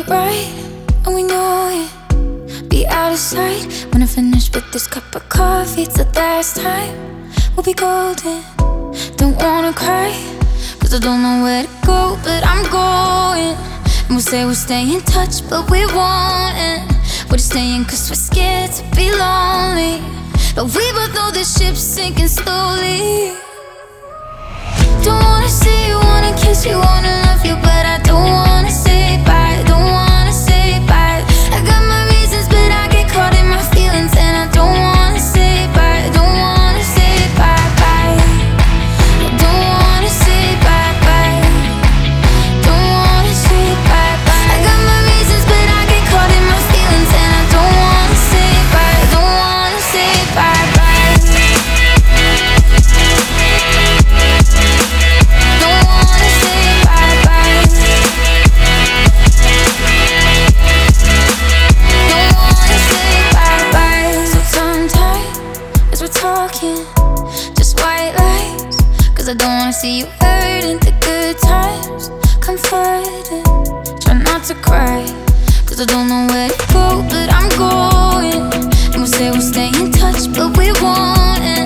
right, and we know it. Be out of sight when I finish with this cup of coffee. It's the last time we'll be golden. Don't wanna cry, cause I don't know where to go, but I'm going. And we'll say we'll stay in touch, but we won't. We're just staying cause we're scared to be lonely. But we both know the ship's sinking slowly. Don't wanna see you, wanna kiss you, wanna love you, but I don't wanna say bye, don't wanna say bye. I got my reasons, but I get caught in my feelings, and I don't wanna say bye, don't wanna say bye bye. I don't wanna say bye bye, don't wanna say bye bye. I got my reasons, but I get caught in my feelings, and I don't wanna say bye, don't wanna say bye bye. Talking, just white lies, cause I don't wanna see you hurting. The good times, comforting. Try not to cry, cause I don't know where to go, but I'm going. And we'll say we'll stay in touch, but we won't.